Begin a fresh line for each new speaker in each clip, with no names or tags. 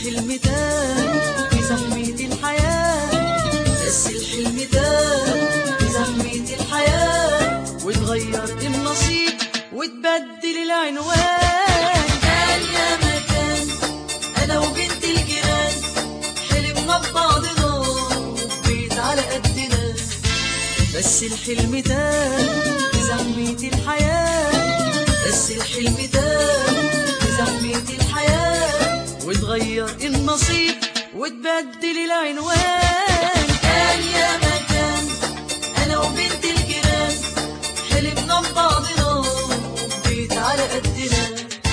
الحلم تاه في زحمة الحياة، بس الحلم تاه في زحمة الحياة، واتغير النصيب واتبدل العنوان. كان يا مكان أنا وبنت الجيران، حلمنا ببعضنا وبيت على قدنا، بس الحلم تاه في زحمة الحياة، بس الحلم تاه في زحمة الحياة، واتغير النصيب واتبدل العنوان. كان يا مكان أنا وبنت الجيران، حلمنا ببعضنا وبيت على قدنا.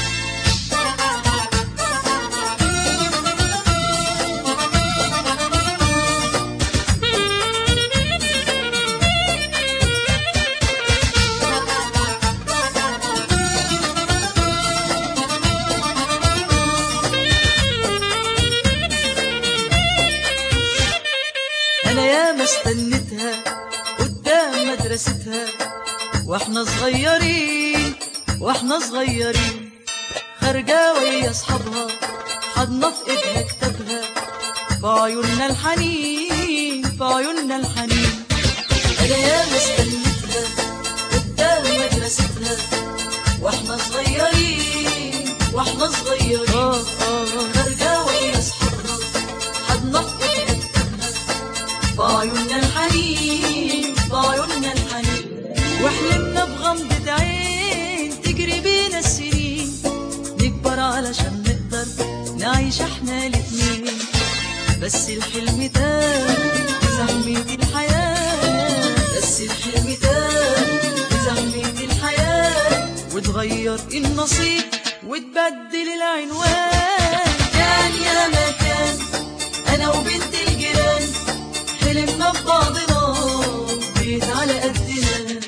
أنا ياما استنيتها قدام مدرستها، واحنا صغيرين واحنا صغيرين، خارجة ويا اصحابها حضنا في ايدها كتابها، في عيوننا الحنين في عيوننا الحنين. أنا ياما استنيتها قدام مدرستها، واحنا صغيرين واحنا صغيرين، خارجة ويا اصحابها حضنا في ايدها كتابها، في عيوننا الحنين في عيوننا الحنين، وحلمنا بغمضة عين تجري بينا السنين، نكبر علشان نقدر نعيش احنا الاتنين، بس الحلم تاه في زحمة الحياة، بس الحلم تاه في زحمة الحياة، واتغير النصيب واتبدل العنوان. كان يا مكان أنا وبنت الجيران، حلمنا ببعضنا بيت على قدنا.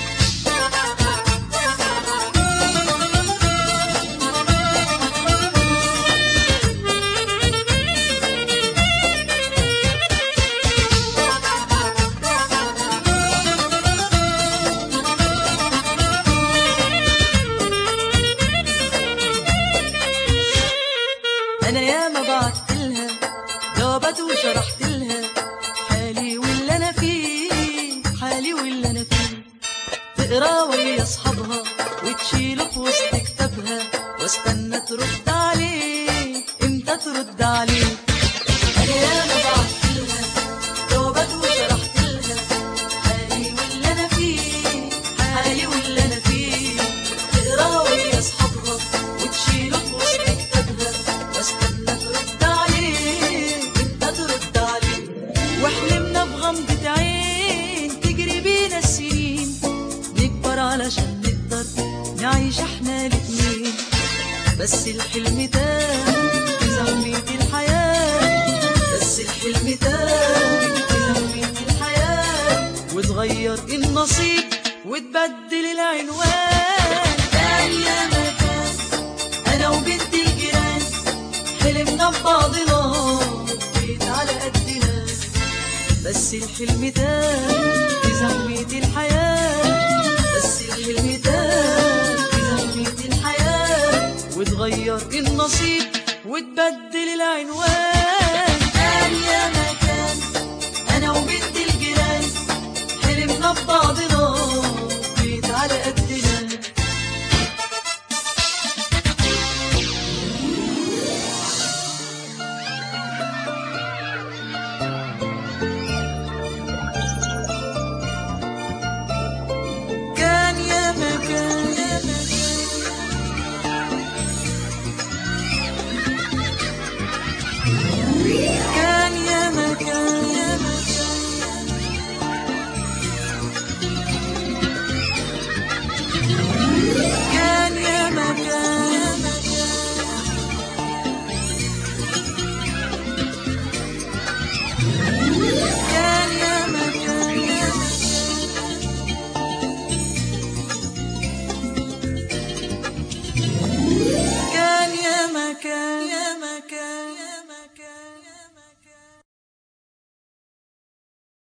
أنا ياما بعتلها جوابات وشرحتلها حالي واللي أنا فيه، حالي واللي أنا فيه، تقرا ويا أصحابها وتشيله في وسط كتابها، واستنى ترد عليه إمتى ترد عليه. أنا ياما بعتلها جوابات وشرحتلها حالي واللي أنا فيه، حالي واللي أنا فيه، تقرا ويا أصحابها وتشيله في وسط كتابها، واستنى ترد عليه إمتى ترد عليه. وحلمنا بغمضة عين تجري بينا السنين، نكبر علشان نقدر نعيش احنا الاتنين، بس الحلم تاه في زحمة الحياة، بس الحلم تاه في زحمة الحياة، واتغير النصيب واتبدل العنوان. كان يا مكان أنا وبنت الجيران، حلمنا ببعضنا بيت على قدنا، بس الحلم تاه في زحمة الحياة، بس الحلم تاه في زحمة الحياة، واتغير النصيب واتبدل العنوان. كان يا مكان أنا وبنت الجيران، حلمنا ببعضنا بيت على قدنا.